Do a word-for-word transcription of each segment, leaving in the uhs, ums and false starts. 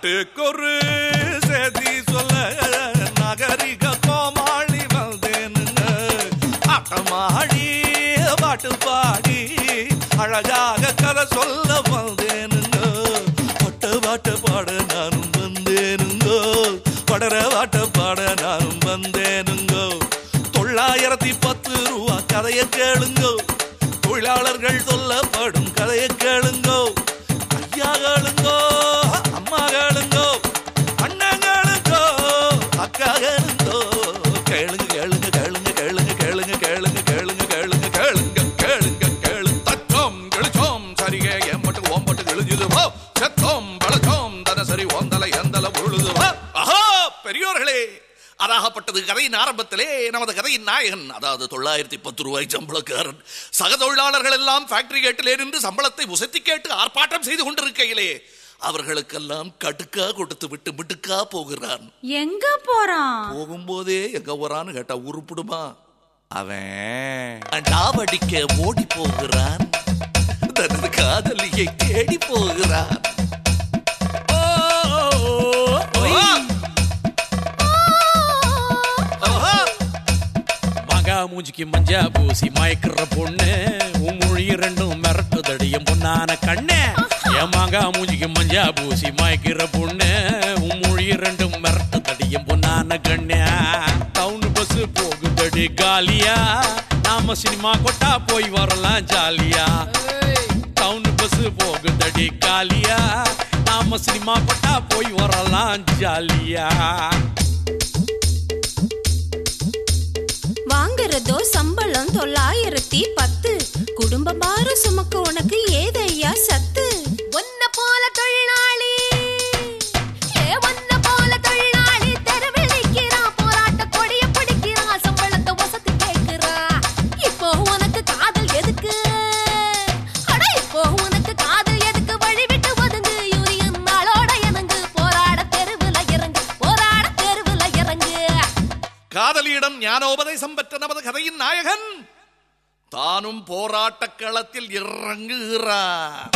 நாட்டுக்கொரு செய்தி சொல்ல நகரிக கோமாளி வந்தேனுங்க. ஆட்டமாடி பாட்டு பாடி அழகாக கதை சொல்ல வந்தேனுங்க. பட்ட பாட்ட பாட நானும் வந்தேனுங்கோ, படர பாட்ட பாட நானும் வந்தேனுங்கோ. தொள்ளாயிரத்தி பத்து ரூபா கதையை கேளுங்கோ, தொழிலாளர்கள் சொல்லப்படும் கதையை கேளுங்கோ. ஐயா கேளுங்கோ, அம்மா கேளுங்கோ, அண்ணன் கேளுங்கோ, அக்கா கேளுங்கோ. கேளுங்க கேளுங்க கேளுங்க கேளுங்க கேளுங்க கேளுங்க கேளுங்க கேளுங்க கேளுங்க கேளுங்க கேளு. தச்சோம் கிழிச்சோம் சரிகே எம்பட்டு ஓம்பட்டு கிழிஞ்சுது போ. செத்தோம் பழச்சோம் தனசரி ஓந்தலை எந்தல உருளுது போ. ஆஹா பெரியோர்களே, அதாகப்பட்டது கதையின் ஆரம்பத்திலே நமது கதையின் நாயகன், அதாவது தொள்ளாயிரத்தி பத்து ரூபாய் சம்பளக்காரன் சக தொழிலாளர்கள் எல்லாம் ஃபேக்டரி கேட்டிலே நின்று சம்பளத்தை உசத்தி கேட்டு ஆர்ப்பாட்டம் செய்து கொண்டிருக்கையிலே அவர்களுக்கெல்லாம் கடுக்கா கொடுத்து விட்டு மிடுக்கா போகிறான். எங்க போறான்? போகும்போதே எங்க போறான்னு கேட்டா உருப்பிடுமா? அவன் டாவடிக்க ஓடி போகிறான், தனது காதலியை தேடி போகிறான். மூஞ்சிக்கு மஞ்சா பூசி மயக்கிற பொண்ணு, உன் மொழி ரெண்டும் மிரட்டு தடியும் பொண்ணான கண்ணு. ஏமாங்கா மூஞ்சிக்கு மஞ்சா பூசி மயக்கிற பொண்ணு, உன் மொழி ரெண்டும் மிரட்டு தடியும் பொண்ணான கண்ணு. டவுன் பஸ் போகுதடி காலியா, நாம சினிமா கொட்டா போய் வரலாம் ஜாலியா. டவுன் பஸ் போகுதடி காலியா, நாம சினிமா கொட்டா போய் வரலாம் ஜாலியா. வாங்குறதோ சம்பளம் தொள்ளாயிரத்தி பத்து, குடும்ப பாரம் சுமக்க உனக்கு ஏதையா சத்து. ஒன்ன போல தொழிலாளி, ஒன்ன போல தொழிலாளி தெருவில் நிற்கிறான், போராட்ட கொடிய பிடிக்கிறான், சம்பளத்தை வசதி கேட்கிறான். இப்போ உனக்கு காதல் எதுக்கு? அட இப்போ உனக்கு காதல் எதுக்கு? வழி விட்டு ஒதுங்கு, யூனியன் நாளோட இறங்கு, போராட தெருவில் இறங்கு, போராட தெருவில் இறங்கு. காதலியிடம் ஞானோபதேசம் பெற்ற நமது கதையின் நாயகன் தானும் போராட்ட களத்தில் இறங்குகிறார்.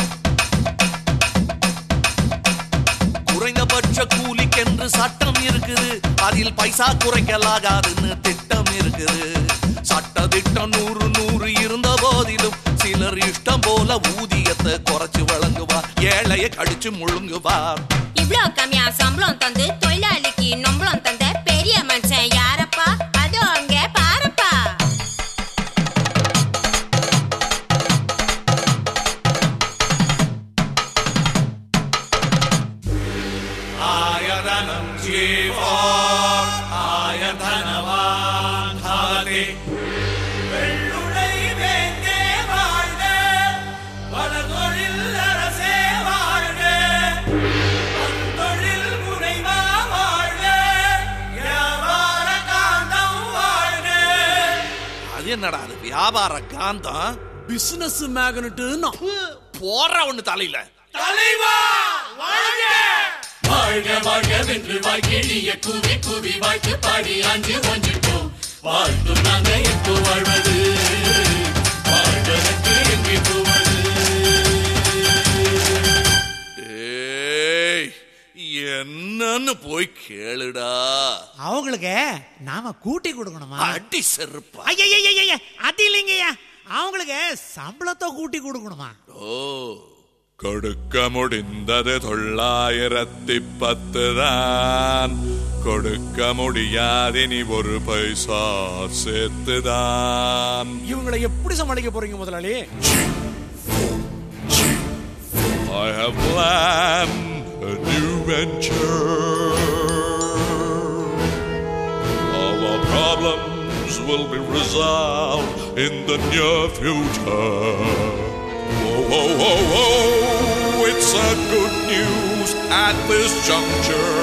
குறைந்தபட்ச கூலிக்கென்று சட்டம் இருக்குது, அதில் பைசா குறைக்கலாகாதுன்னு திட்டம் இருக்குது. சட்ட திட்டம் நூறு நூறு இருந்த போதிலும் சிலர் இஷ்டம் போல ஊதியத்தை குறைச்சு வழங்குவார், ஏழையை கடிச்சு முழுங்குவார். இவ்ளோ கம்மியா சம்பளம் தந்து தொழிலாளிக்கு நம்பளம் தந்த பெரிய மனுஷன் யாரப்பா? அது அங்க பாருப்பா. ஆயதனம் ஜீவோர் ஆயதனவான் ஹாலே வெள்ளுடை வேந்தே வாழ்க, வளதொழில் அரசே வாழ்க, வந்தொழில் முனைவா வாழ்க, வியாபார காந்தம் வாழ்க. அது என்னடா அது வியாபார காந்தம்? பிசினஸ் மேக்னட் போற ஒண்ணு தலையில. தலைவா வாழ்க, வாழ்க வாழ்க வென்று வாழ்க்கைய குவி குவி வாழ்த்து பாடி அஞ்சு ஒன்றிட்டோம். வாழ்த்து நாங்க எப்போ வாழ்வது, வாழ்வதற்கு எங்கே போவது? ஏய் என்னன்னு போய் கேளுடா. அவங்களுக்கு நாம கூட்டி கொடுக்கணுமா? அடி செருப்பா. ஐயா அது இல்லைங்கய்யா, அவங்களுக்கு சம்பளத்தை கூட்டி கொடுக்கணுமா? ஓ, கொடுக்க முடிந்தது தொள்ளாயிரத்தி பத்து தான், கொடுக்க முடியாது நீ ஒரு பைசா சேர்த்துதான். இவங்களை எப்படி சமாளிக்க போறீங்க முதலாளி? I have planned a new venture. All our problems will be resolved in the near future. Whoa, whoa, whoa, whoa, it's a good news at this juncture.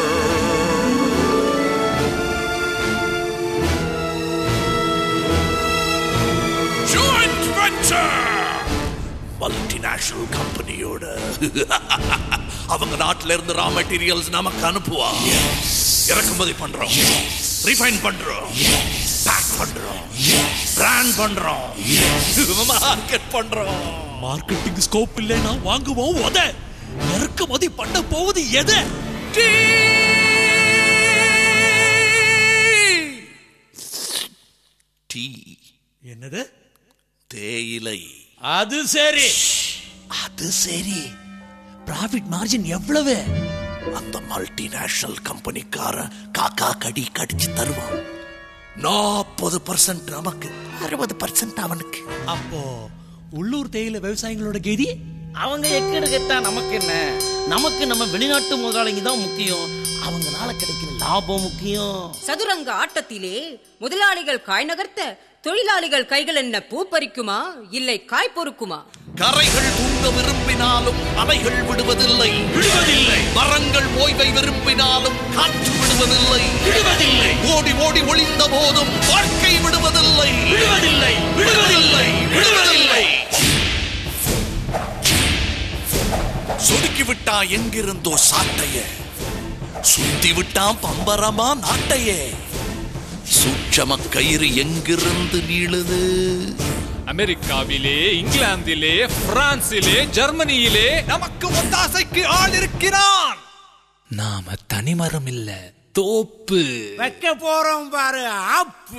Joint venture! Multinational கம்பெனியோட அவங்க நாட்டில இருந்து ரா மெட்டீரியல்ஸ் நமக்கு அனுப்புவா. இறக்குமதி பண்றோம், refine பண்றோம், back பண்றோம், brand பண்றோம், மார்க்கெட் பண்றோம். மார்க்கெட்டிங் ஸ்கோப் இல்லைன்னா வாங்குவோம். உத இறக்குமதி பண்ண போவது எது? டீ டீ என்னது? தேயிலை. அது சரி. அது சரி. ப்ராஃபிட் மார்ஜின் எவ்வளவு? அந்த மல்டிநேஷனல் கம்பெனிக்காரன் காக்கா கடி கடிச்சு தருவான். நாற்பது பர்சன்ட் நமக்கு, அறுபது பர்சன்ட் அவனுக்கு. அப்போ உள்ளூர் தேயிலை விவசாயிகளோட கதி? அவங்க எக்கேடு கேட்டா நமக்கு என்ன? நமக்கு நம்ம வெளிநாட்டு முதலாளிங்க தான் முக்கியம். அவங்களால கிடைக்கிற லாபம் முக்கியம். சதுரங்க ஆட்டத்திலே முதலாளிகள் காய் நகர்த்த தொழிலாளிகள் கைகள் என்ன பூ பறிக்குமா இல்லை காய் பொறுக்குமா? கரைகள் தூங்க விரும்பினாலும் அலைகள் விடுவதில்லை விடுவதில்லை மரங்கள் ஓய்வை விரும்பினாலும் காற்று விடுவதில்லை விடுவதில்லை ஓடி ஓடி ஒளிந்த போதும் வாழ்க்கை விடுவதில்லை விடுவதில்லை விடுவதில்லை விடுவதில்லை சொடுக்கி விட்டா எங்கிருந்தோ சாட்டைய, சுத்தி விட்டான் பம்பரமா நாட்டையே. சூட்சம கயிறு எங்கிருந்து நீளுது? அமெரிக்காவிலே, இங்கிலாந்திலே, பிரான்சிலே, ஜெர்மனியிலே நமக்கு ஒத்தாசைக்கு ஆள் இருக்கிறான். நாம தனிமரம் இல்ல, தோப்பு வைக்க போறோம் பாரு ஆப்பு.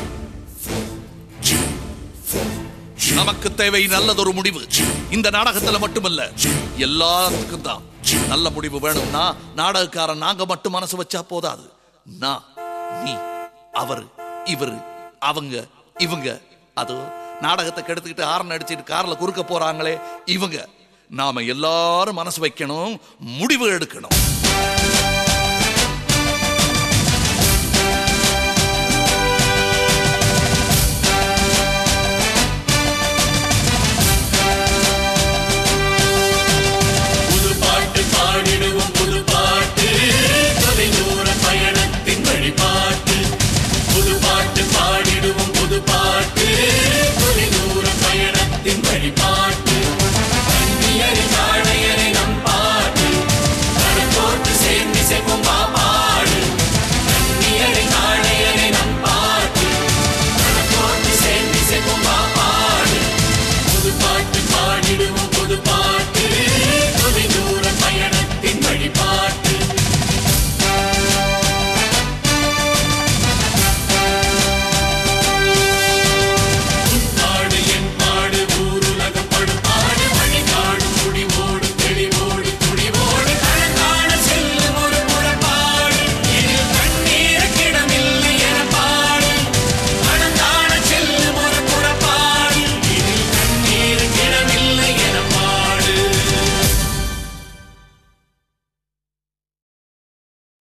நமக்கு தேவை நல்லதொரு முடிவு. இந்த நாடகத்துல மட்டுமல்ல, எல்லாத்துக்கும் தான் நல்ல முடிவு வேணும்னா நாடகக்காரன் நாங்க மட்டும் மனசு வச்சா போதாது. நான், நீ, அவரு, இவரு, அவங்க, இவங்க, அதோ நாடகத்தை கெடுத்துக்கிட்டு ஹார்ன் அடிச்சுட்டு கார்ல குறுக்க போறாங்களே இவங்க, நாம எல்லாரும் மனசு வைக்கணும், முடிவு எடுக்கணும்.